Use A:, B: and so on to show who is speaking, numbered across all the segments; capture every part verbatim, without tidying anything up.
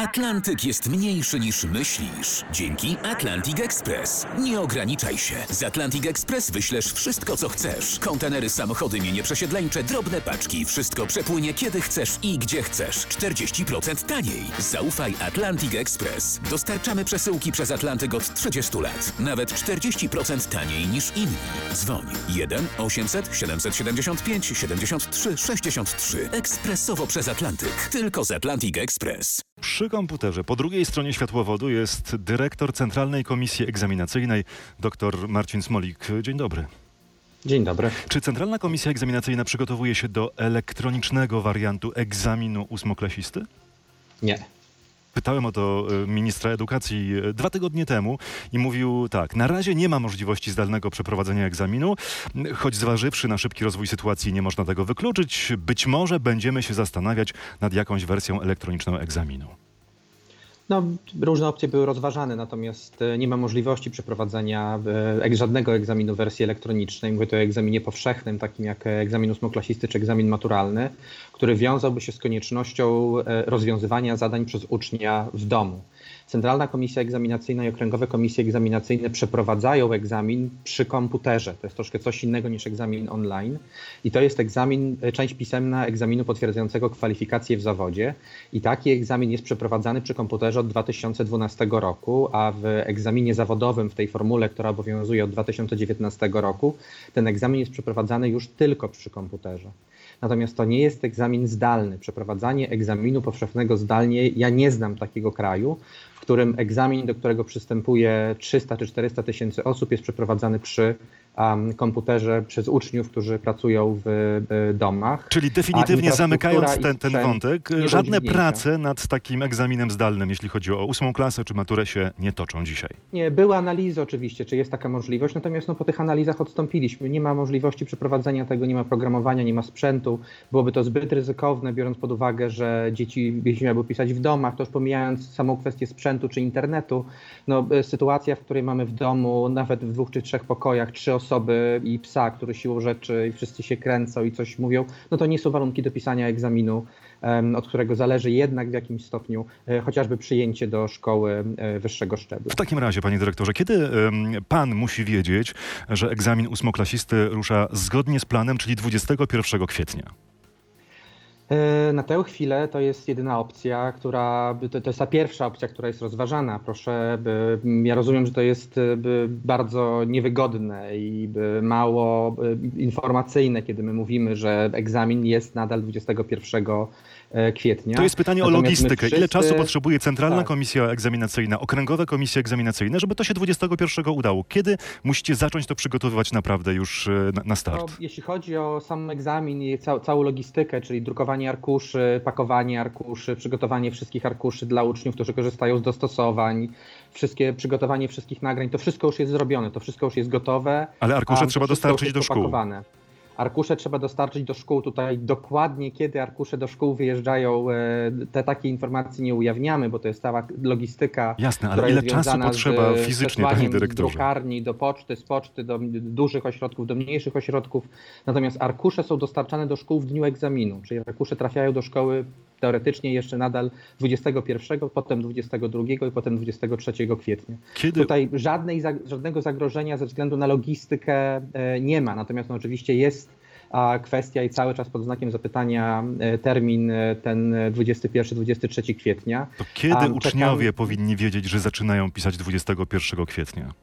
A: Atlantyk jest mniejszy niż myślisz. Dzięki Atlantic Express. Nie ograniczaj się. Z Atlantic Express wyślesz wszystko, co chcesz. Kontenery, samochody, mienie przesiedleńcze, drobne paczki. Wszystko przepłynie kiedy chcesz i gdzie chcesz. czterdzieści procent taniej. Zaufaj Atlantic Express. Dostarczamy przesyłki przez Atlantyk od trzydziestu lat. Nawet czterdzieści procent taniej niż inni. Dzwoń jeden osiemset siedemset siedemdziesiąt pięć siedemdziesiąt trzy sześćdziesiąt trzy. Ekspresowo przez Atlantyk. Tylko z Atlantic Express.
B: Przy komputerze po drugiej stronie światłowodu jest dyrektor Centralnej Komisji Egzaminacyjnej, dr Marcin Smolik. Dzień dobry.
C: Dzień dobry.
B: Czy Centralna Komisja Egzaminacyjna przygotowuje się do elektronicznego wariantu egzaminu ósmoklasisty?
C: Nie.
B: Pytałem o to ministra edukacji dwa tygodnie temu i mówił tak, na razie nie ma możliwości zdalnego przeprowadzenia egzaminu, choć zważywszy na szybki rozwój sytuacji nie można tego wykluczyć, być może będziemy się zastanawiać nad jakąś wersją elektroniczną egzaminu.
C: No, różne opcje były rozważane, natomiast nie ma możliwości przeprowadzenia żadnego egzaminu w wersji elektronicznej. Mówię tu o egzaminie powszechnym, takim jak egzamin ósmoklasisty czy egzamin maturalny, który wiązałby się z koniecznością rozwiązywania zadań przez ucznia w domu. Centralna Komisja Egzaminacyjna i okręgowe komisje egzaminacyjne przeprowadzają egzamin przy komputerze. To jest troszkę coś innego niż egzamin online. I to jest egzamin, część pisemna egzaminu potwierdzającego kwalifikacje w zawodzie. I taki egzamin jest przeprowadzany przy komputerze od dwa tysiące dwunastego roku, a w egzaminie zawodowym w tej formule, która obowiązuje od dwa tysiące dziewiętnastego roku, ten egzamin jest przeprowadzany już tylko przy komputerze. Natomiast to nie jest egzamin zdalny. Przeprowadzanie egzaminu powszechnego zdalnie, ja nie znam takiego kraju, w którym egzamin, do którego przystępuje trzysta czy czterysta tysięcy osób, jest przeprowadzany przy um, komputerze przez uczniów, którzy pracują w, w domach.
B: Czyli definitywnie zamykając ten, ten wątek, żadne prace nad takim egzaminem zdalnym, jeśli chodzi o ósmą klasę czy maturę, się nie toczą dzisiaj.
C: Nie, były analizy oczywiście, czy jest taka możliwość, natomiast no, po tych analizach odstąpiliśmy. Nie ma możliwości przeprowadzenia tego, nie ma programowania, nie ma sprzętu. Byłoby to zbyt ryzykowne, biorąc pod uwagę, że dzieci jeśli miałyby pisać w domach, to już pomijając samą kwestię sprzętu czy internetu, no, sytuacja, w której mamy w domu nawet w dwóch czy trzech pokojach trzy osoby i psa, który siłą rzeczy i wszyscy się kręcą i coś mówią, no to nie są warunki do pisania egzaminu, um, od którego zależy jednak w jakimś stopniu e, chociażby przyjęcie do szkoły e, wyższego szczebla.
B: W takim razie, panie dyrektorze, kiedy um, pan musi wiedzieć, że egzamin ósmoklasisty rusza zgodnie z planem, czyli dwudziestego pierwszego kwietnia?
C: Na tę chwilę to jest jedyna opcja, która, to, to jest ta pierwsza opcja, która jest rozważana. Proszę, by, ja rozumiem, że to jest by, bardzo niewygodne i by mało informacyjne, kiedy my mówimy, że egzamin jest nadal dwudziestego pierwszego kwietnia.
B: To jest pytanie
C: Natomiast
B: o logistykę.
C: wszyscy...
B: Ile czasu potrzebuje Centralna
C: tak.
B: Komisja Egzaminacyjna, okręgowe komisje egzaminacyjne, żeby to się dwudziestego pierwszego udało? Kiedy musicie zacząć to przygotowywać naprawdę już na, na start?
C: No, jeśli chodzi o sam egzamin i cał, całą logistykę, czyli drukowanie arkuszy, pakowanie arkuszy, przygotowanie wszystkich arkuszy dla uczniów, którzy korzystają z dostosowań, wszystkie, przygotowanie wszystkich nagrań, to wszystko już jest zrobione, to wszystko już jest gotowe.
B: Ale arkusze trzeba dostarczyć do szkół.
C: Arkusze trzeba dostarczyć do szkół. Tutaj dokładnie kiedy arkusze do szkół wyjeżdżają, te takie informacje nie ujawniamy, bo to jest cała logistyka.
B: Jasne, ale ile czasu potrzeba fizycznie, panie dyrektorze?
C: Z drukarni do poczty, z poczty do dużych ośrodków, do mniejszych ośrodków. Natomiast arkusze są dostarczane do szkół w dniu egzaminu, czyli arkusze trafiają do szkoły teoretycznie jeszcze nadal dwudziestego pierwszego, potem dwudziestego drugiego i potem dwudziestego trzeciego kwietnia. Kiedy... Tutaj żadnej, żadnego zagrożenia ze względu na logistykę nie ma, natomiast no, oczywiście jest a kwestia i cały czas pod znakiem zapytania termin ten dwudziesty pierwszy dwudziesty trzeci kwietnia.
B: To kiedy
C: a,
B: uczniowie
C: czekam...
B: powinni wiedzieć, że zaczynają pisać dwudziestego pierwszego kwietnia?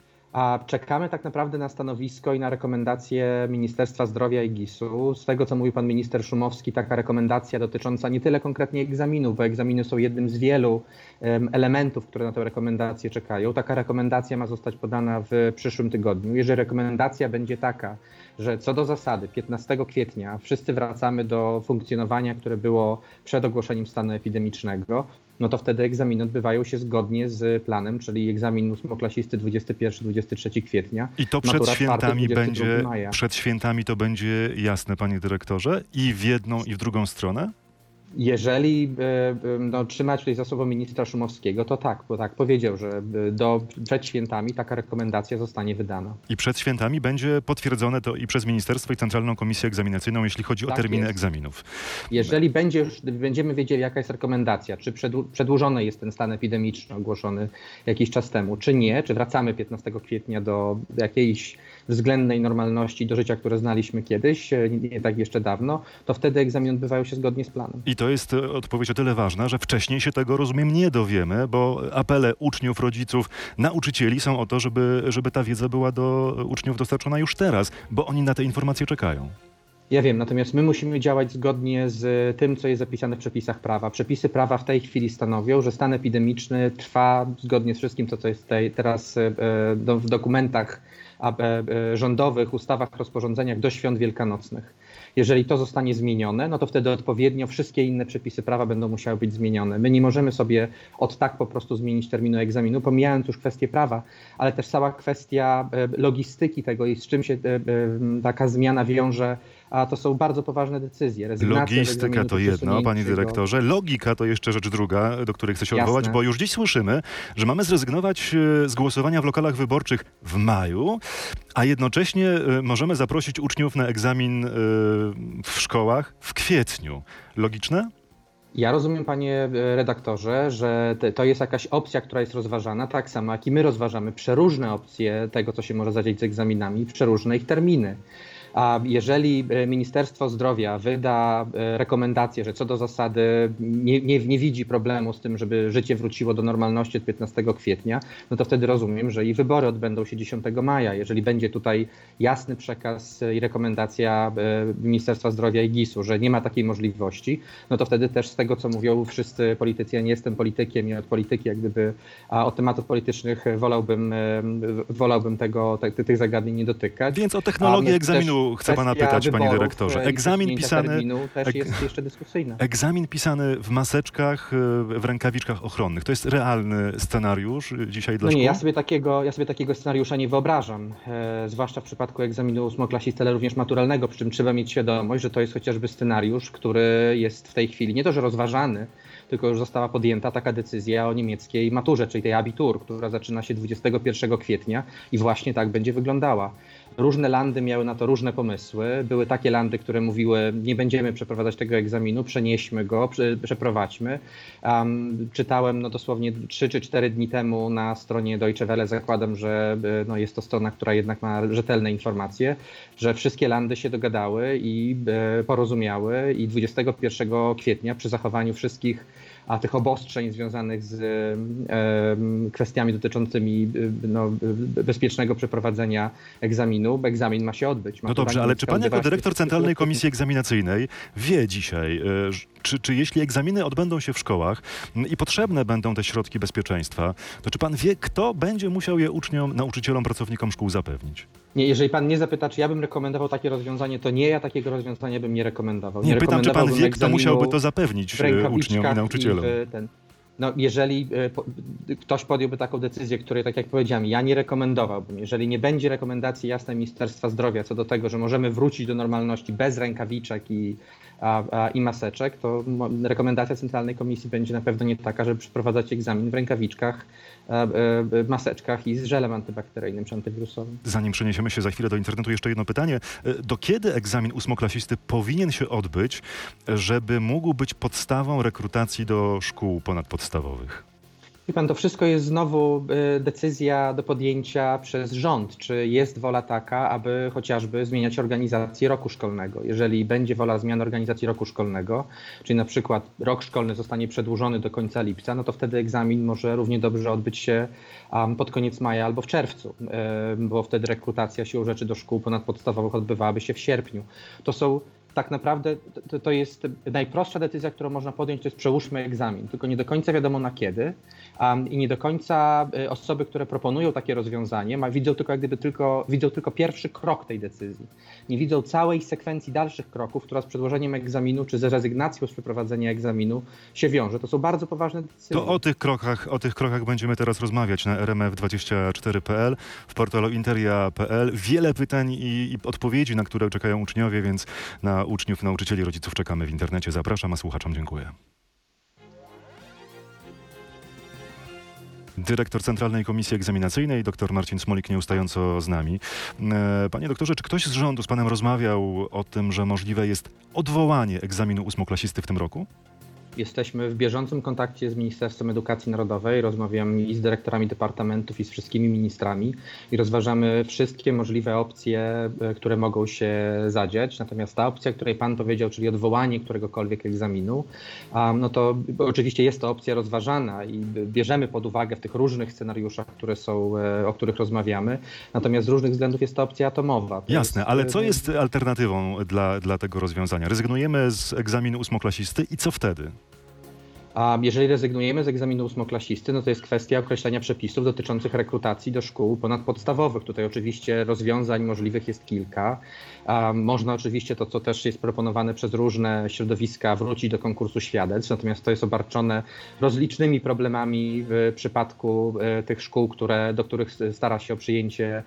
C: A czekamy tak naprawdę na stanowisko i na rekomendacje Ministerstwa Zdrowia i gisu. Z tego, co mówił pan minister Szumowski, taka rekomendacja dotycząca nie tyle konkretnie egzaminów, bo egzaminy są jednym z wielu um, elementów, które na tę rekomendację czekają. Taka rekomendacja ma zostać podana w przyszłym tygodniu. Jeżeli rekomendacja będzie taka, że co do zasady piętnastego kwietnia wszyscy wracamy do funkcjonowania, które było przed ogłoszeniem stanu epidemicznego, no to wtedy egzaminy odbywają się zgodnie z planem, czyli egzamin ósmoklasisty dwudziestego pierwszego dwudziestego trzeciego kwietnia.
B: I to przed świętami będzie,
C: maja.
B: przed świętami to będzie jasne, panie dyrektorze, i w jedną i w drugą stronę?
C: Jeżeli e, no, trzymać tutaj za słowo ministra Szumowskiego, to tak, bo tak powiedział, że e, do, przed świętami taka rekomendacja zostanie wydana.
B: I przed świętami będzie potwierdzone to i przez Ministerstwo i Centralną Komisję Egzaminacyjną, jeśli chodzi o
C: Tak
B: terminy
C: jest.
B: egzaminów.
C: Jeżeli będzie już, będziemy wiedzieli, jaka jest rekomendacja, czy przedłu- przedłużony jest ten stan epidemiczny ogłoszony jakiś czas temu, czy nie, czy wracamy piętnastego kwietnia do jakiejś względnej normalności, do życia, które znaliśmy kiedyś, nie, nie tak jeszcze dawno, to wtedy egzaminy odbywają się zgodnie z planem.
B: I to jest e, odpowiedź o tyle ważna, że wcześniej się tego, rozumiem, nie dowiemy, bo apele uczniów, rodziców, nauczycieli są o to, żeby, żeby ta wiedza była do uczniów dostarczona już teraz, bo oni na te informacje czekają.
C: Ja wiem, natomiast my musimy działać zgodnie z tym, co jest zapisane w przepisach prawa. Przepisy prawa w tej chwili stanowią, że stan epidemiczny trwa zgodnie z wszystkim, to co jest tej, teraz e, do, w dokumentach a, e, rządowych, ustawach, rozporządzeniach do świąt wielkanocnych. Jeżeli to zostanie zmienione, no to wtedy odpowiednio wszystkie inne przepisy prawa będą musiały być zmienione. My nie możemy sobie od tak po prostu zmienić terminu egzaminu, pomijając już kwestię prawa, ale też cała kwestia logistyki tego i z czym się taka zmiana wiąże, a to są bardzo poważne decyzje. Rezygnacja z
B: Logistyka
C: egzaminu
B: to jedno, panie
C: przesunięcia go.
B: dyrektorze. Logika to jeszcze rzecz druga, do której chcę się
C: Jasne.
B: odwołać, bo już dziś słyszymy, że mamy zrezygnować e, z głosowania w lokalach wyborczych w maju, a jednocześnie e, możemy zaprosić uczniów na egzamin e, w szkołach w kwietniu. Logiczne?
C: Ja rozumiem, panie redaktorze, że te, to jest jakaś opcja, która jest rozważana, tak samo jak i my rozważamy przeróżne opcje tego, co się może zadziać z egzaminami, przeróżne ich terminy. A jeżeli Ministerstwo Zdrowia wyda rekomendację, że co do zasady nie, nie, nie widzi problemu z tym, żeby życie wróciło do normalności od piętnastego kwietnia, no to wtedy rozumiem, że i wybory odbędą się dziesiątego maja. Jeżeli będzie tutaj jasny przekaz i rekomendacja Ministerstwa Zdrowia i gisu, że nie ma takiej możliwości, no to wtedy też z tego, co mówią wszyscy politycy, ja nie jestem politykiem i od polityki jak gdyby, a od tematów politycznych wolałbym, wolałbym tego, te, tych zagadnień nie dotykać.
B: Więc o technologię egzaminu chcę pana
C: kwestia
B: pytać, panie
C: wyborów,
B: dyrektorze.
C: e, i
B: Egzamin
C: przesunięcia
B: pisany,
C: terminu też
B: eg-
C: jest jeszcze dyskusyjny.
B: egzamin pisany w maseczkach, e, w rękawiczkach ochronnych. To jest realny scenariusz e, dzisiaj dla
C: No nie,
B: szkół?
C: ja sobie takiego, ja sobie takiego scenariusza nie wyobrażam, e, zwłaszcza w przypadku egzaminu ósmoklasisty, ale również maturalnego, przy czym trzeba mieć świadomość, że to jest chociażby scenariusz, który jest w tej chwili nie to, że rozważany, tylko już została podjęta taka decyzja o niemieckiej maturze, czyli tej Abitur, która zaczyna się dwudziestego pierwszego kwietnia i właśnie tak będzie wyglądała. Różne landy miały na to różne pomysły. Były takie landy, które mówiły, nie będziemy przeprowadzać tego egzaminu, przenieśmy go, prze, przeprowadźmy. Um, czytałem no, dosłownie trzy czy cztery dni temu na stronie Deutsche Welle, zakładam, że no, jest to strona, która jednak ma rzetelne informacje, że wszystkie landy się dogadały i e, porozumiały i dwudziestego pierwszego kwietnia przy zachowaniu wszystkich a tych obostrzeń związanych z e, kwestiami dotyczącymi no, bezpiecznego przeprowadzenia egzaminu, bo egzamin ma się odbyć.
B: No dobrze, ale czy pan jako dyrektor Centralnej Komisji Egzaminacyjnej wie dzisiaj, e, czy, czy jeśli egzaminy odbędą się w szkołach m, i potrzebne będą te środki bezpieczeństwa, to czy pan wie, kto będzie musiał je uczniom, nauczycielom, pracownikom szkół zapewnić?
C: Nie, jeżeli pan nie zapyta, czy ja bym rekomendował takie rozwiązanie, to nie, ja takiego rozwiązania bym nie rekomendował.
B: Nie, pytam, czy pan
C: rekomendowałbym
B: wie, kto
C: egzaminu
B: musiałby to zapewnić
C: w
B: e, uczniom i
C: rękawiczkach
B: nauczycielom?
C: i w ten. No, jeżeli e, po, ktoś podjąłby taką decyzję, której, tak jak powiedziałem, ja nie rekomendowałbym, jeżeli nie będzie rekomendacji jasnej Ministerstwa Zdrowia co do tego, że możemy wrócić do normalności bez rękawiczek i, a, a, i maseczek, to mo, rekomendacja Centralnej Komisji będzie na pewno nie taka, żeby przeprowadzać egzamin w rękawiczkach, a, a, maseczkach i z żelem antybakteryjnym czy antywirusowym.
B: Zanim przeniesiemy się za chwilę do internetu, jeszcze jedno pytanie. Do kiedy egzamin ósmoklasisty powinien się odbyć, żeby mógł być podstawą rekrutacji do szkół ponadpodstawowych?
C: Wie pan, to wszystko jest znowu y, decyzja do podjęcia przez rząd. Czy jest wola taka, aby chociażby zmieniać organizację roku szkolnego? Jeżeli będzie wola zmiany organizacji roku szkolnego, czyli na przykład rok szkolny zostanie przedłużony do końca lipca, no to wtedy egzamin może równie dobrze odbyć się um, pod koniec maja albo w czerwcu, y, bo wtedy rekrutacja siłą rzeczy do szkół ponadpodstawowych odbywałaby się w sierpniu. To są tak naprawdę to, to jest najprostsza decyzja, którą można podjąć, to jest przełóżmy egzamin, tylko nie do końca wiadomo na kiedy um, i nie do końca osoby, które proponują takie rozwiązanie, ma, widzą, tylko, jak gdyby tylko, widzą tylko pierwszy krok tej decyzji. Nie widzą całej sekwencji dalszych kroków, która z przedłożeniem egzaminu czy z rezygnacją z przeprowadzenia egzaminu się wiąże. To są bardzo poważne decyzje.
B: To o tych krokach, o tych krokach będziemy teraz rozmawiać na R M F dwadzieścia cztery kropka p l, w portalu interia kropka p l. Wiele pytań i, i odpowiedzi, na które czekają uczniowie, więc na Na uczniów, nauczycieli, rodziców czekamy w internecie. Zapraszam, a słuchaczom dziękuję. Dyrektor Centralnej Komisji Egzaminacyjnej, dr Marcin Smolik, nieustająco z nami. Panie doktorze, czy ktoś z rządu z panem rozmawiał o tym, że możliwe jest odwołanie egzaminu ósmoklasisty w tym roku?
C: Jesteśmy w bieżącym kontakcie z Ministerstwem Edukacji Narodowej, rozmawiamy i z dyrektorami departamentów, i z wszystkimi ministrami i rozważamy wszystkie możliwe opcje, które mogą się zadziać. Natomiast ta opcja, o której pan powiedział, czyli odwołanie któregokolwiek egzaminu, no to oczywiście jest to opcja rozważana i bierzemy pod uwagę w tych różnych scenariuszach, które są, o których rozmawiamy. Natomiast z różnych względów jest to opcja atomowa. To
B: Jasne,
C: jest,
B: ale co jest alternatywą dla, dla tego rozwiązania? Rezygnujemy z egzaminu ósmoklasisty i co wtedy?
C: A jeżeli rezygnujemy z egzaminu ósmoklasisty, no to jest kwestia określenia przepisów dotyczących rekrutacji do szkół ponadpodstawowych. Tutaj oczywiście rozwiązań możliwych jest kilka. A można oczywiście to, co też jest proponowane przez różne środowiska, wrócić do konkursu świadectw, natomiast to jest obarczone rozlicznymi problemami w przypadku tych szkół, które, do których stara się o przyjęcie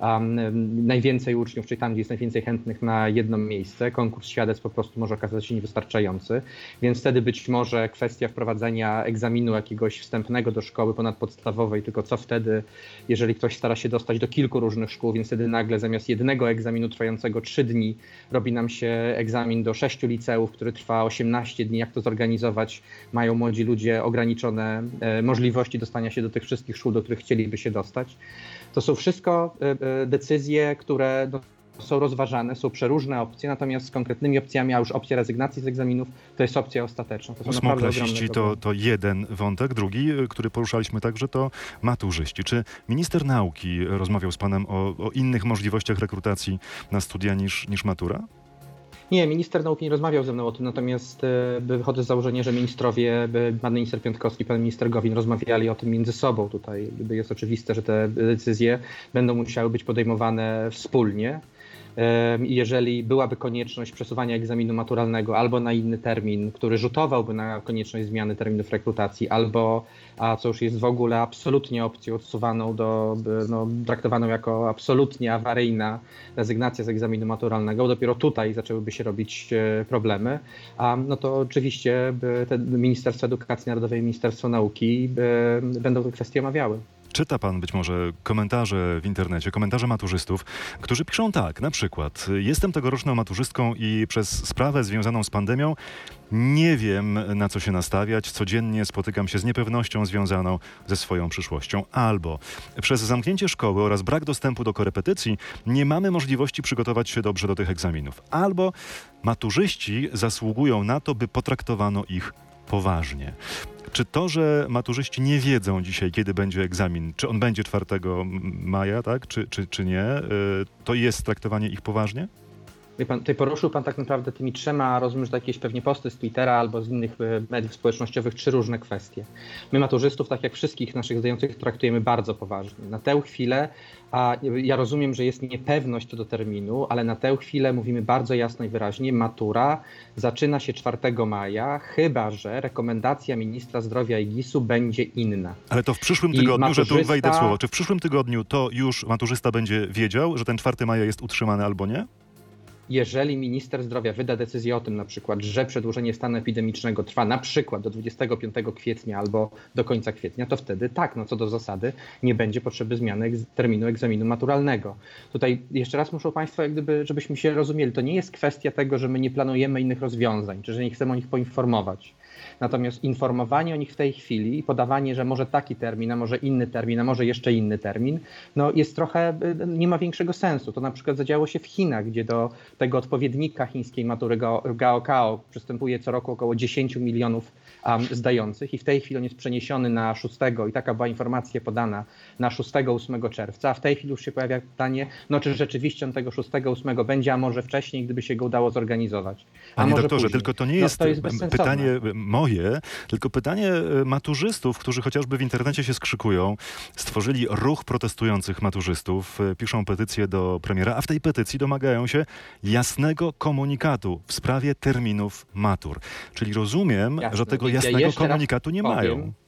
C: um, najwięcej uczniów, czyli tam, gdzie jest najwięcej chętnych na jedno miejsce. Konkurs świadectw po prostu może okazać się niewystarczający, więc wtedy być może kwestia wprowadzenia egzaminu jakiegoś wstępnego do szkoły ponadpodstawowej, tylko co wtedy, jeżeli ktoś stara się dostać do kilku różnych szkół, więc wtedy nagle zamiast jednego egzaminu trwającego trzy dni robi nam się egzamin do sześciu liceów, który trwa osiemnaście dni. Jak to zorganizować? Mają młodzi ludzie ograniczone e, możliwości dostania się do tych wszystkich szkół, do których chcieliby się dostać. To są wszystko e, e, decyzje, które no, są rozważane, są przeróżne opcje, natomiast z konkretnymi opcjami, a już opcja rezygnacji z egzaminów, to jest opcja ostateczna. To są naprawdę ogromne
B: Ósmoklasiści to,
C: problemy.
B: to jeden wątek. Drugi, który poruszaliśmy także, to maturzyści. Czy minister nauki rozmawiał z panem o, o innych możliwościach rekrutacji na studia niż, niż matura?
C: Nie, minister nauki nie rozmawiał ze mną o tym, natomiast e, wychodzę z założenia, że ministrowie, e, pan minister Piątkowski, pan minister Gowin rozmawiali o tym między sobą. Tutaj jest oczywiste, że te decyzje będą musiały być podejmowane wspólnie. Jeżeli byłaby konieczność przesuwania egzaminu maturalnego albo na inny termin, który rzutowałby na konieczność zmiany terminów rekrutacji, albo, a co już jest w ogóle absolutnie opcją odsuwaną do, no, traktowaną jako absolutnie awaryjna rezygnacja z egzaminu maturalnego, dopiero tutaj zaczęłyby się robić problemy, a no to oczywiście te Ministerstwo Edukacji Narodowej i Ministerstwo Nauki będą tę kwestię omawiały.
B: Czyta pan być może komentarze w internecie, komentarze maturzystów, którzy piszą tak, na przykład: jestem tegoroczną maturzystką i przez sprawę związaną z pandemią nie wiem, na co się nastawiać. Codziennie spotykam się z niepewnością związaną ze swoją przyszłością. Albo przez zamknięcie szkoły oraz brak dostępu do korepetycji nie mamy możliwości przygotować się dobrze do tych egzaminów. Albo maturzyści zasługują na to, by potraktowano ich poważnie. Czy to, że maturzyści nie wiedzą dzisiaj, kiedy będzie egzamin, czy on będzie czwartego maja, tak, czy, czy, czy nie, to jest traktowanie ich poważnie?
C: Wie pan, tutaj poruszył pan tak naprawdę tymi trzema, rozumiem, że to jakieś pewnie posty z Twittera albo z innych mediów społecznościowych, trzy różne kwestie. My maturzystów, tak jak wszystkich naszych zdających, traktujemy bardzo poważnie. Na tę chwilę, a ja rozumiem, że jest niepewność co do terminu, ale na tę chwilę mówimy bardzo jasno i wyraźnie, matura zaczyna się czwartego maja, chyba że rekomendacja ministra zdrowia i GIS-u będzie inna.
B: Ale to w przyszłym
C: I
B: tygodniu,
C: maturzysta...
B: że tu wejdę w słowo, czy w przyszłym tygodniu to już maturzysta będzie wiedział, że ten czwartego maja jest utrzymany albo nie?
C: Jeżeli minister zdrowia wyda decyzję o tym na przykład, że przedłużenie stanu epidemicznego trwa na przykład do dwudziestego piątego kwietnia albo do końca kwietnia, to wtedy tak, no co do zasady nie będzie potrzeby zmiany egz- terminu egzaminu maturalnego. Tutaj jeszcze raz muszą Państwo, jak gdyby, żebyśmy się rozumieli, to nie jest kwestia tego, że my nie planujemy innych rozwiązań, czy że nie chcemy o nich poinformować. Natomiast informowanie o nich w tej chwili i podawanie, że może taki termin, a może inny termin, a może jeszcze inny termin, no jest trochę, nie ma większego sensu. To na przykład zadziało się w Chinach, gdzie do tego odpowiednika chińskiej matury Gaokao przystępuje co roku około dziesięć milionów um, zdających i w tej chwili on jest przeniesiony na szóstego i taka była informacja podana na szóstego ósmego czerwca, a w tej chwili już się pojawia pytanie, no czy rzeczywiście on tego szóstego ósmego będzie, a może wcześniej, gdyby się go udało zorganizować. A
B: Panie
C: może
B: doktorze,
C: później.
B: tylko to nie
C: No,
B: jest,
C: to jest bezsensowne.
B: pytanie moje, tylko pytanie maturzystów, którzy chociażby w internecie się skrzykują, stworzyli ruch protestujących maturzystów, piszą petycję do premiera, a w tej petycji domagają się jasnego komunikatu w sprawie terminów matur. Czyli rozumiem,
C: Jasne.
B: że tego
C: Ja
B: jasnego
C: jeszcze raz
B: komunikatu nie
C: powiem.
B: mają.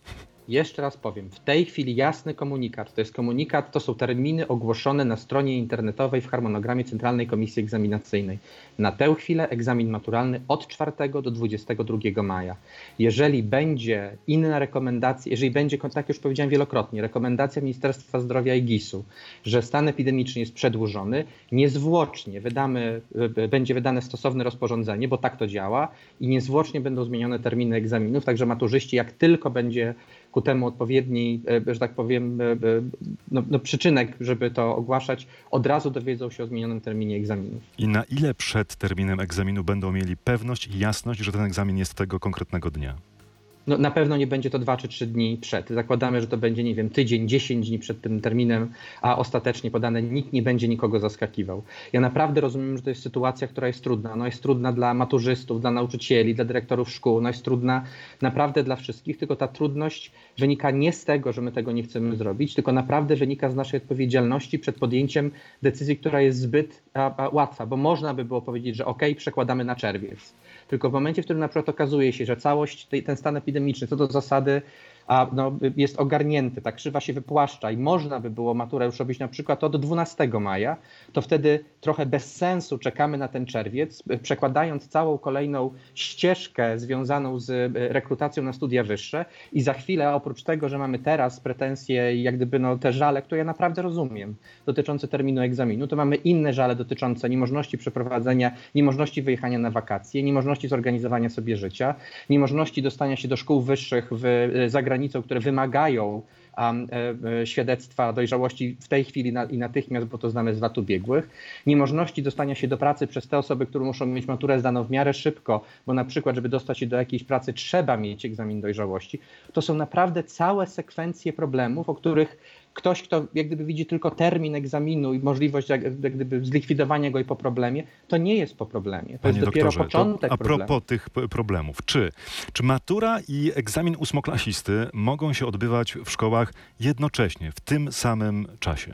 C: jeszcze raz powiem, w tej chwili jasny komunikat, to jest komunikat, to są terminy ogłoszone na stronie internetowej w harmonogramie Centralnej Komisji Egzaminacyjnej. Na tę chwilę egzamin maturalny od czwartego do dwudziestego drugiego maja. Jeżeli będzie inna rekomendacja, jeżeli będzie, tak jak już powiedziałem wielokrotnie, rekomendacja Ministerstwa Zdrowia i gisu, że stan epidemiczny jest przedłużony, niezwłocznie wydamy, będzie wydane stosowne rozporządzenie, bo tak to działa i niezwłocznie będą zmienione terminy egzaminów, także maturzyści jak tylko będzie ku temu odpowiedni, że tak powiem, no, no przyczynek, żeby to ogłaszać, od razu dowiedzą się o zmienionym terminie egzaminów.
B: I na ile przed terminem egzaminu będą mieli pewność i jasność, że ten egzamin jest tego konkretnego dnia?
C: No, na pewno nie będzie to dwa czy trzy dni przed. Zakładamy, że to będzie, nie wiem, tydzień, dziesięć dni przed tym terminem, a ostatecznie podane nikt nie będzie nikogo zaskakiwał. Ja naprawdę rozumiem, że to jest sytuacja, która jest trudna. No jest trudna dla maturzystów, dla nauczycieli, dla dyrektorów szkół. No jest trudna naprawdę dla wszystkich, tylko ta trudność wynika nie z tego, że my tego nie chcemy zrobić, tylko naprawdę wynika z naszej odpowiedzialności przed podjęciem decyzji, która jest zbyt a, a, łatwa, bo można by było powiedzieć, że okej, przekładamy na czerwiec. Tylko w momencie, w którym na przykład okazuje się, że całość, tej, ten stan epidemiczny co do zasady a, no, jest ogarnięty, ta krzywa się wypłaszcza i można by było maturę już robić na przykład od dwunastego maja, to wtedy trochę bez sensu czekamy na ten czerwiec, przekładając całą kolejną ścieżkę związaną z rekrutacją na studia wyższe i za chwilę oprócz tego, że mamy teraz pretensje i jak gdyby no, te żale, które ja naprawdę rozumiem, dotyczące terminu egzaminu, to mamy inne żale dotyczące niemożności przeprowadzenia, niemożności wyjechania na wakacje, niemożności zorganizowania sobie życia, niemożności dostania się do szkół wyższych w zagranicą, które wymagają um, e, świadectwa dojrzałości w tej chwili na, i natychmiast, bo to znamy z lat ubiegłych, niemożności dostania się do pracy przez te osoby, które muszą mieć maturę zdaną w miarę szybko, bo na przykład, żeby dostać się do jakiejś pracy, trzeba mieć egzamin dojrzałości. To są naprawdę całe sekwencje problemów, o których ktoś, kto jak gdyby widzi tylko termin egzaminu i możliwość jak, jak gdyby zlikwidowania go i po problemie, to nie jest po problemie. To
B: Panie
C: jest dopiero
B: doktorze,
C: początek
B: to a
C: problemu.
B: propos tych p- problemów, czy, czy matura i egzamin ósmoklasisty mogą się odbywać w szkołach jednocześnie, w tym samym czasie?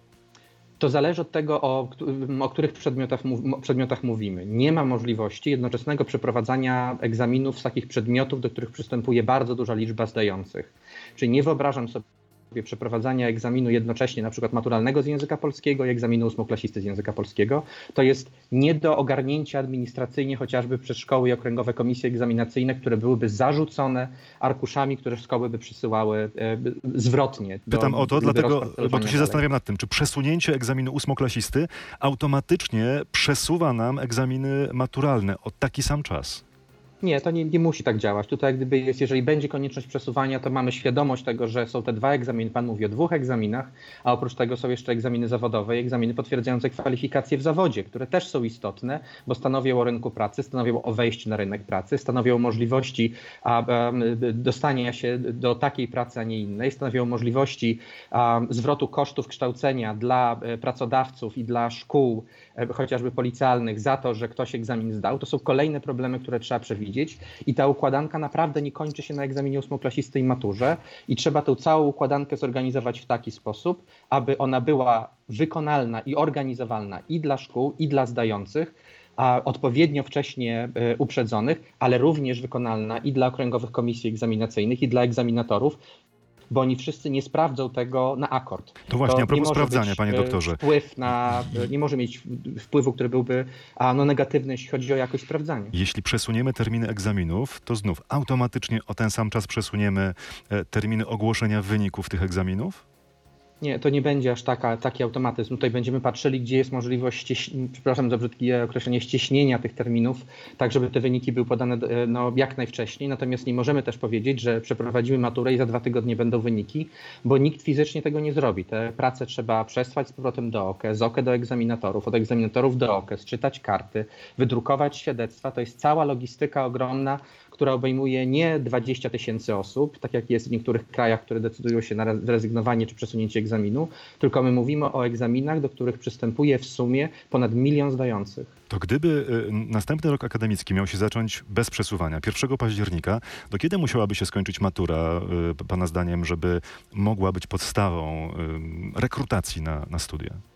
C: To zależy od tego, o, o których przedmiotach, przedmiotach mówimy. Nie ma możliwości jednoczesnego przeprowadzania egzaminów z takich przedmiotów, do których przystępuje bardzo duża liczba zdających. Czyli nie wyobrażam sobie przeprowadzania egzaminu jednocześnie, na przykład maturalnego z języka polskiego i egzaminu ósmoklasisty z języka polskiego. To jest nie do ogarnięcia administracyjnie chociażby przez szkoły i okręgowe komisje egzaminacyjne, które byłyby zarzucone arkuszami, które szkoły by przysyłały e, zwrotnie.
B: Pytam
C: do,
B: o to, dlatego, bo tu się
C: dalej.
B: zastanawiam nad tym, czy przesunięcie egzaminu ósmoklasisty automatycznie przesuwa nam egzaminy maturalne o taki sam czas?
C: Nie, to nie, nie musi tak działać. Tutaj jak gdyby jest, jeżeli będzie konieczność przesuwania, to mamy świadomość tego, że są te dwa egzaminy, pan mówi o dwóch egzaminach, a oprócz tego są jeszcze egzaminy zawodowe i egzaminy potwierdzające kwalifikacje w zawodzie, które też są istotne, bo stanowią o rynku pracy, stanowią o wejściu na rynek pracy, stanowią o możliwości a, a, dostania się do takiej pracy, a nie innej, stanowią możliwości a, zwrotu kosztów kształcenia dla e, pracodawców i dla szkół, e, chociażby policjalnych, za to, że ktoś egzamin zdał. To są kolejne problemy, które trzeba przewidzieć. I ta układanka naprawdę nie kończy się na egzaminie ósmoklasisty i maturze i trzeba tę całą układankę zorganizować w taki sposób, aby ona była wykonalna i organizowalna i dla szkół, i dla zdających, a odpowiednio wcześnie y, uprzedzonych, ale również wykonalna i dla okręgowych komisji egzaminacyjnych, i dla egzaminatorów, bo oni wszyscy nie sprawdzą tego na akord.
B: To właśnie,
C: To
B: a propos
C: nie może
B: sprawdzania,
C: być,
B: panie
C: y,
B: doktorze.
C: Wpływ na, y, nie może mieć wpływu, który byłby a, no, negatywny, jeśli chodzi o jakość sprawdzania.
B: Jeśli przesuniemy terminy egzaminów, to znów automatycznie o ten sam czas przesuniemy e, terminy ogłoszenia wyników tych egzaminów?
C: Nie, to nie będzie aż taka, taki automatyzm. Tutaj będziemy patrzyli, gdzie jest możliwość, ścieś... przepraszam za brzydkie określenie, ścieśnienia tych terminów, tak żeby te wyniki były podane no, jak najwcześniej. Natomiast nie możemy też powiedzieć, że przeprowadzimy maturę i za dwa tygodnie będą wyniki, bo nikt fizycznie tego nie zrobi. Te prace trzeba przesłać z powrotem do O K E, z O K E do egzaminatorów, od egzaminatorów do O K E, czytać karty, wydrukować świadectwa. To jest cała logistyka ogromna, która obejmuje nie dwadzieścia tysięcy osób, tak jak jest w niektórych krajach, które decydują się na rezygnowanie czy przesunięcie egzaminu, tylko my mówimy o egzaminach, do których przystępuje w sumie ponad milion zdających.
B: To gdyby y, następny rok akademicki miał się zacząć bez przesuwania, pierwszego października, to kiedy musiałaby się skończyć matura, y, pana zdaniem, żeby mogła być podstawą y, rekrutacji na, na studia?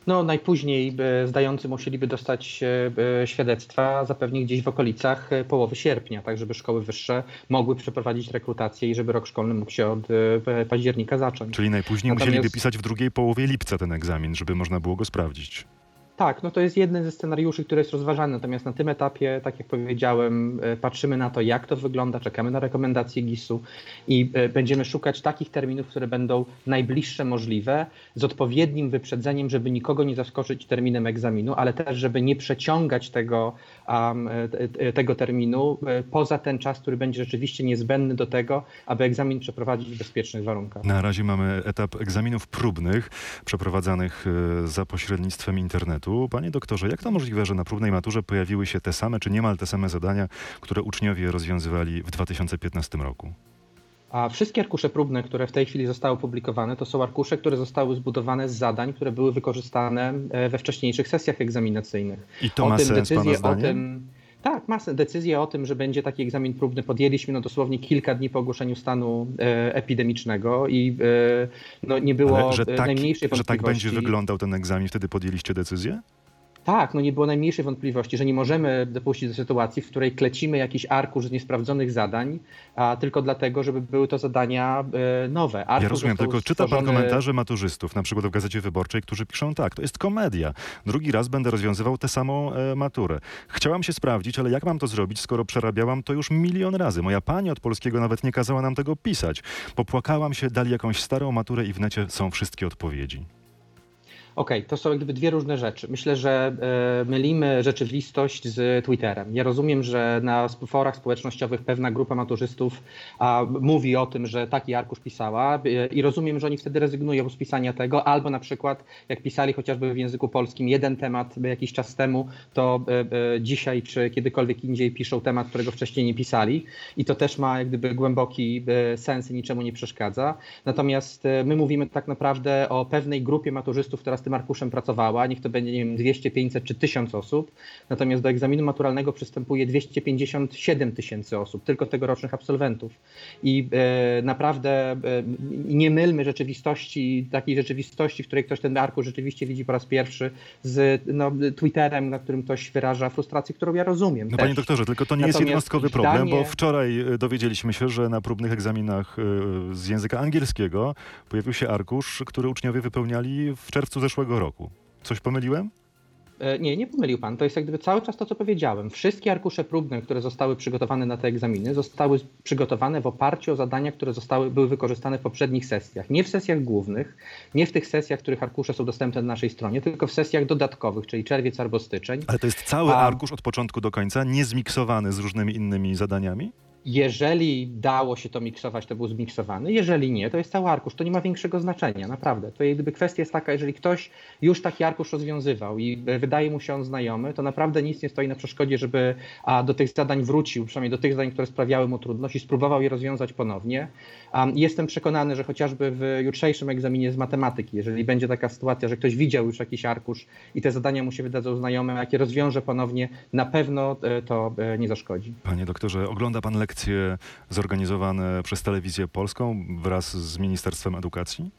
C: No, najpóźniej e, zdający musieliby dostać e, świadectwa zapewne gdzieś w okolicach e, połowy sierpnia, tak żeby szkoły wyższe mogły przeprowadzić rekrutację i żeby rok szkolny mógł się od e, października zacząć.
B: Czyli najpóźniej
C: Natomiast...
B: musieliby pisać w drugiej połowie lipca ten egzamin, żeby można było go sprawdzić.
C: Tak, no to jest jeden ze scenariuszy, który jest rozważany, natomiast na tym etapie, tak jak powiedziałem, e, patrzymy na to, jak to wygląda, czekamy na rekomendacje gisu i e, będziemy szukać takich terminów, które będą najbliższe możliwe, z odpowiednim wyprzedzeniem, żeby nikogo nie zaskoczyć terminem egzaminu, ale też, żeby nie przeciągać tego, um, e, tego terminu e, poza ten czas, który będzie rzeczywiście niezbędny do tego, aby egzamin przeprowadzić w bezpiecznych warunkach.
B: Na razie mamy etap egzaminów próbnych, przeprowadzanych e, za pośrednictwem internetu. Panie doktorze, jak to możliwe, że na próbnej maturze pojawiły się te same, czy niemal te same zadania, które uczniowie rozwiązywali w dwa tysiące piętnastym roku?
C: A wszystkie arkusze próbne, które w tej chwili zostały opublikowane, to są arkusze, które zostały zbudowane z zadań, które były wykorzystane we wcześniejszych sesjach egzaminacyjnych.
B: I to
C: o
B: ma
C: tym
B: sens,
C: decyzję,
B: pana zdaniem?
C: O tym, tak, ma sens. Decyzję o tym, że będzie taki egzamin próbny, podjęliśmy no dosłownie kilka dni po ogłoszeniu stanu e, epidemicznego i e, no, nie było
B: Ale że tak,
C: najmniejszej
B: że
C: wątpliwości.
B: tak będzie wyglądał ten egzamin, wtedy podjęliście decyzję?
C: Tak, no nie było najmniejszej wątpliwości, że nie możemy dopuścić do sytuacji, w której klecimy jakiś arkusz z niesprawdzonych zadań, a tylko dlatego, żeby były to zadania e, nowe. Arkusz
B: Ja rozumiem,
C: został
B: tylko czyta pan
C: stworzony...
B: komentarze maturzystów, na przykład w Gazecie Wyborczej, którzy piszą tak, to jest komedia. Drugi raz będę rozwiązywał tę samą e, maturę. Chciałam się sprawdzić, ale jak mam to zrobić, skoro przerabiałam to już milion razy. Moja pani od polskiego nawet nie kazała nam tego pisać. Popłakałam się, dali jakąś starą maturę i w necie są wszystkie odpowiedzi.
C: Okej, okay, to są jak gdyby dwie różne rzeczy. Myślę, że e, mylimy rzeczywistość z Twitterem. Ja rozumiem, że na forach społecznościowych pewna grupa maturzystów a, mówi o tym, że taki arkusz pisała e, i rozumiem, że oni wtedy rezygnują z pisania tego, albo na przykład jak pisali chociażby w języku polskim jeden temat jakiś czas temu, to e, e, dzisiaj czy kiedykolwiek indziej piszą temat, którego wcześniej nie pisali i to też ma jak gdyby głęboki e, sens i niczemu nie przeszkadza. Natomiast e, my mówimy tak naprawdę o pewnej grupie maturzystów, która z tym arkuszem pracowała, niech to będzie, nie wiem, dwieście, pięćset czy tysiąc osób, natomiast do egzaminu maturalnego przystępuje dwieście pięćdziesiąt siedem tysięcy osób, tylko tegorocznych absolwentów. I e, naprawdę e, nie mylmy rzeczywistości, takiej rzeczywistości, w której ktoś ten arkusz rzeczywiście widzi po raz pierwszy z no, Twitterem, na którym ktoś wyraża frustrację, którą ja rozumiem.
B: No
C: też.
B: panie doktorze, tylko to nie
C: Natomiast
B: jest jednostkowy problem,
C: zdanie...
B: bo wczoraj e, dowiedzieliśmy się, że na próbnych egzaminach e, z języka angielskiego pojawił się arkusz, który uczniowie wypełniali w czerwcu zeszłego roku. Coś pomyliłem?
C: Nie, nie pomylił pan. To jest jak gdyby cały czas to, co powiedziałem. Wszystkie arkusze próbne, które zostały przygotowane na te egzaminy, zostały przygotowane w oparciu o zadania, które zostały, były wykorzystane w poprzednich sesjach. Nie w sesjach głównych, nie w tych sesjach, w których arkusze są dostępne na naszej stronie, tylko w sesjach dodatkowych, czyli czerwiec albo styczeń.
B: Ale to jest cały
C: A...
B: arkusz od początku do końca, niezmiksowany z różnymi innymi zadaniami?
C: Jeżeli dało się to miksować, to był zmiksowany. Jeżeli nie, to jest cały arkusz. To nie ma większego znaczenia, naprawdę. To jakby kwestia jest taka, jeżeli ktoś już taki arkusz rozwiązywał i wydaje mu się on znajomy, to naprawdę nic nie stoi na przeszkodzie, żeby a, do tych zadań wrócił, przynajmniej do tych zadań, które sprawiały mu trudność i spróbował je rozwiązać ponownie. Um, jestem przekonany, że chociażby w jutrzejszym egzaminie z matematyki, jeżeli będzie taka sytuacja, że ktoś widział już jakiś arkusz i te zadania mu się wydadzą znajome, jak je rozwiąże ponownie, na pewno e, to e, nie zaszkodzi.
B: Panie doktorze, ogląda pan lekcje zorganizowane przez Telewizję Polską wraz z Ministerstwem Edukacji?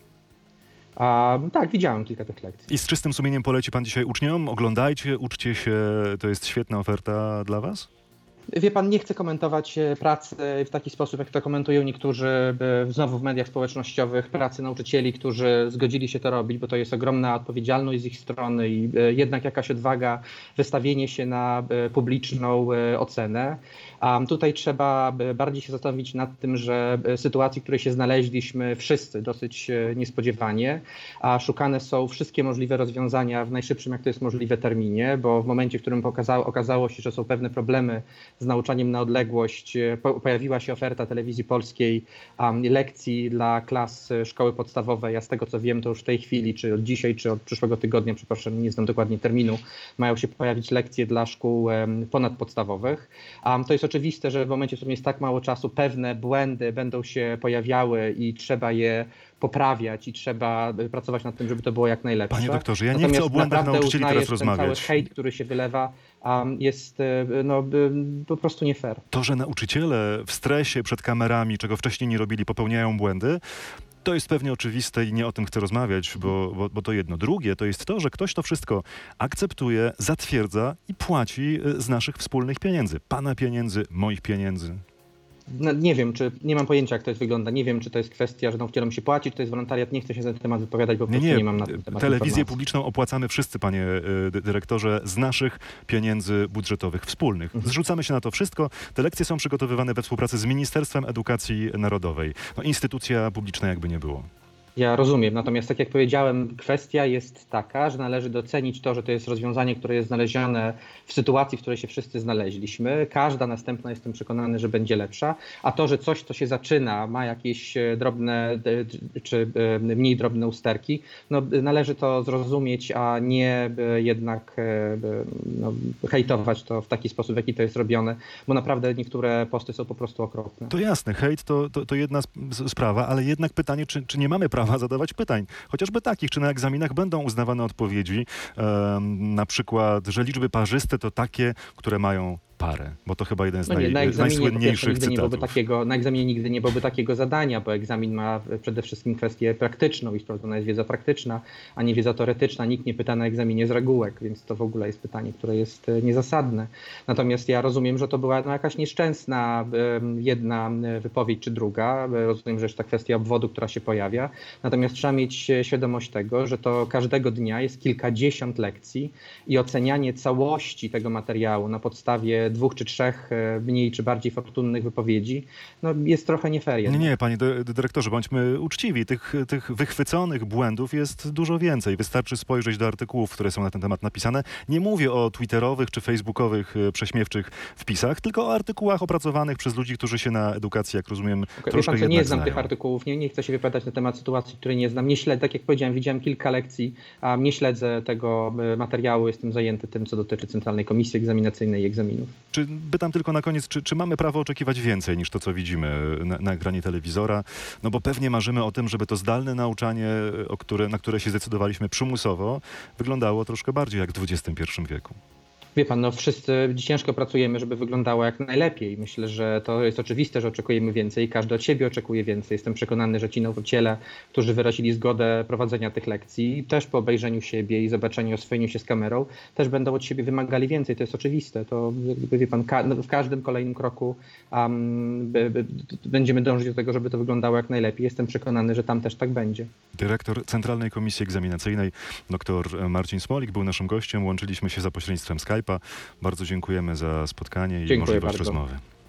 C: A, tak, widziałem kilka tych lekcji.
B: I z czystym sumieniem poleci pan dzisiaj uczniom? Oglądajcie, uczcie się, to jest świetna oferta dla was?
C: Wie pan, nie chcę komentować pracy w taki sposób, jak to komentują niektórzy znowu w mediach społecznościowych, pracy nauczycieli, którzy zgodzili się to robić, bo to jest ogromna odpowiedzialność z ich strony i jednak jakaś odwaga, wystawienie się na publiczną ocenę. A tutaj trzeba bardziej się zastanowić nad tym, że sytuacji, w której się znaleźliśmy wszyscy dosyć niespodziewanie, a szukane są wszystkie możliwe rozwiązania w najszybszym, jak to jest możliwe, terminie, bo w momencie, w którym pokazało, okazało się, że są pewne problemy z nauczaniem na odległość, po, pojawiła się oferta Telewizji Polskiej um, lekcji dla klas szkoły podstawowej. Ja z tego co wiem, to już w tej chwili, czy od dzisiaj, czy od przyszłego tygodnia, przepraszam, nie znam dokładnie terminu, mają się pojawić lekcje dla szkół um, ponadpodstawowych. Um, to jest oczywiste, że w momencie, w którym jest tak mało czasu, pewne błędy będą się pojawiały i trzeba je poprawiać i trzeba pracować nad tym, żeby to było jak najlepsze.
B: Panie doktorze, ja nie
C: Natomiast
B: chcę o błędach nauczycieli teraz
C: ten
B: rozmawiać.
C: cały hejt, który się wylewa, um, jest no, po prostu nie fair.
B: To, że nauczyciele w stresie przed kamerami, czego wcześniej nie robili, popełniają błędy, To jest pewnie oczywiste i nie o tym chcę rozmawiać, bo, bo, bo to jedno. Drugie to jest to, że ktoś to wszystko akceptuje, zatwierdza i płaci z naszych wspólnych pieniędzy. Pana pieniędzy, moich pieniędzy.
C: No, nie wiem, czy nie mam pojęcia, jak to jest wygląda. Nie wiem, czy to jest kwestia, że nauczycielom się płaci, czy to jest wolontariat. Nie chcę się na ten temat wypowiadać, bo po
B: Nie,
C: prostu
B: nie,
C: nie mam na ten temat
B: telewizję
C: informacji.
B: publiczną opłacamy wszyscy, panie y, dyrektorze, z naszych pieniędzy budżetowych wspólnych.
C: Mhm.
B: Zrzucamy się na to wszystko. Te lekcje są przygotowywane we współpracy z Ministerstwem Edukacji Narodowej. No, instytucja publiczna jakby nie było.
C: Ja rozumiem, natomiast tak jak powiedziałem, kwestia jest taka, że należy docenić to, że to jest rozwiązanie, które jest znalezione w sytuacji, w której się wszyscy znaleźliśmy. Każda następna, jestem przekonany, że będzie lepsza, a to, że coś, co się zaczyna, ma jakieś drobne czy mniej drobne usterki, no, należy to zrozumieć, a nie jednak no, hejtować to w taki sposób, w jaki to jest robione, bo naprawdę niektóre posty są po prostu okropne.
B: To jasne, hejt to, to, to jedna sp- sprawa, ale jednak pytanie, czy, czy nie mamy prawa zadawać pytań, chociażby takich, czy na egzaminach będą uznawane odpowiedzi, um, na przykład, że liczby parzyste to takie, które mają parę, bo to chyba jeden z,
C: No nie,
B: naj,
C: na egzaminie po pierwsze
B: najsłynniejszych
C: nigdy nie byłoby
B: cytatów.
C: takiego, na egzaminie nigdy nie byłoby takiego zadania, bo egzamin ma przede wszystkim kwestię praktyczną i sprawdzona jest wiedza praktyczna, a nie wiedza teoretyczna. Nikt nie pyta na egzaminie z regułek, więc to w ogóle jest pytanie, które jest niezasadne. Natomiast ja rozumiem, że to była no, jakaś nieszczęsna jedna wypowiedź czy druga. Rozumiem, że jest ta kwestia obwodu, która się pojawia. Natomiast trzeba mieć świadomość tego, że to każdego dnia jest kilkadziesiąt lekcji i ocenianie całości tego materiału na podstawie dwóch czy trzech mniej czy bardziej fortunnych wypowiedzi, no jest trochę nie fair.
B: Nie, nie, panie dy- dyrektorze, bądźmy uczciwi. Tych, tych wychwyconych błędów jest dużo więcej. Wystarczy spojrzeć do artykułów, które są na ten temat napisane. Nie mówię o twitterowych czy facebookowych e, prześmiewczych wpisach, tylko o artykułach opracowanych przez ludzi, którzy się na edukacji, jak rozumiem,
C: Wie
B: troszkę
C: pan co,
B: jednak
C: nie znam
B: znają.
C: tych artykułów, nie, nie chcę się wypowiadać na temat sytuacji, której nie znam. Nie śledzę, tak jak powiedziałem, widziałem kilka lekcji, a nie śledzę tego materiału, jestem zajęty tym, co dotyczy Centralnej Komisji Egzaminacyjnej i egzaminów.
B: Czy pytam tylko na koniec, czy, czy mamy prawo oczekiwać więcej niż to, co widzimy na, na ekranie telewizora? No bo pewnie marzymy o tym, żeby to zdalne nauczanie, o które, na które się zdecydowaliśmy przymusowo, wyglądało troszkę bardziej jak w dwudziestym pierwszym wieku.
C: Wie pan, no wszyscy ciężko pracujemy, żeby wyglądało jak najlepiej. Myślę, że to jest oczywiste, że oczekujemy więcej. Każdy od siebie oczekuje więcej. Jestem przekonany, że ci nauczyciele, którzy wyrazili zgodę prowadzenia tych lekcji, też po obejrzeniu siebie i zobaczeniu, oswojeniu się z kamerą, też będą od siebie wymagali więcej. To jest oczywiste. To jakby, wie pan, ka- w każdym kolejnym kroku um, by, by, będziemy dążyć do tego, żeby to wyglądało jak najlepiej. Jestem przekonany, że tam też tak będzie.
B: Dyrektor Centralnej Komisji Egzaminacyjnej, dr Marcin Smolik, był naszym gościem. Łączyliśmy się za pośrednictwem Skype'a. Bardzo dziękujemy za spotkanie i
C: Dziękuję
B: możliwość
C: bardzo.
B: rozmowy.